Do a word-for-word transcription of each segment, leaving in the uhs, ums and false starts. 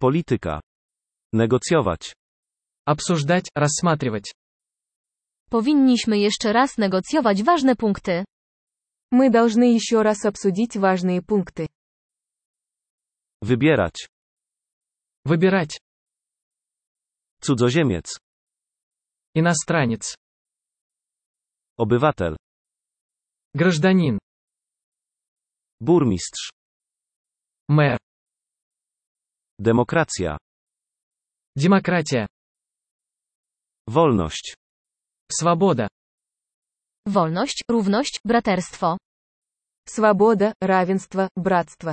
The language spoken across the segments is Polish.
Polityka. Negocjować. Обсуждать, рассматривать. Powinniśmy jeszcze raz negocjować ważne punkty. Мы должны еще раз обсудить важные пункты. Wybierać. Выбирать. Cudzoziemiec. Иностранец. Obywatel. Гражданин. Burmistrz. Мэр. Demokracja. Демократия. Wolność. Свобода. Wolność, równość, braterstwo. Свобода, равенство, братство.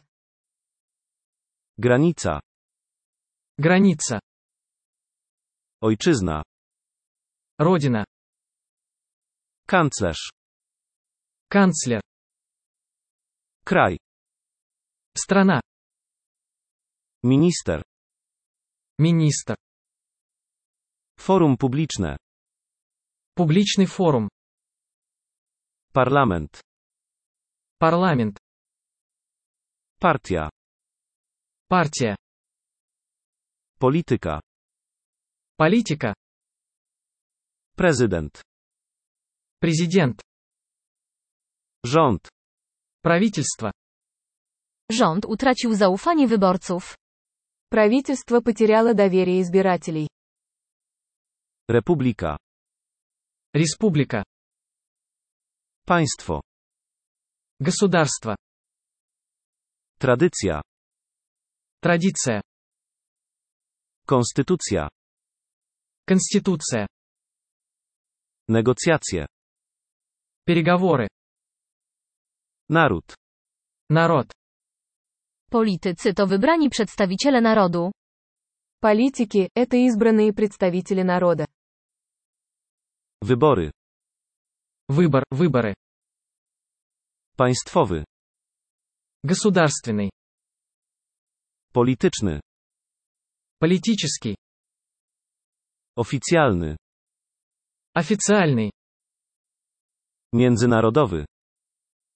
Granica. Граница. Ojczyzna. Родина. Kanclerz. Канцлер. Kraj. Страна. Minister. Министр. Forum publiczne. Публичный форум. Parlament. Парламент. Partia. Партия. Polityka. Политика. Prezydent. Президент. Rząd. Правительство. Rząd utracił zaufanie wyborców. Правительство потеряло доверие избирателей. Republika. Республика. Państwo. Государство. Tradycja. Традиция. Konstytucja. Конституция. Negocjacje. Переговоры. Naród. Народ. Politycy to wybrani przedstawiciele narodu. Политики – это избранные представители народа. Wybory. Выбор, выборы. Państwowy. Государственный. Polityczny. Политический. Oficjalny. Официальный. Międzynarodowy.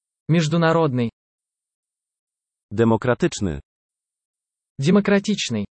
Международный. Demokratyczny. Демократичный.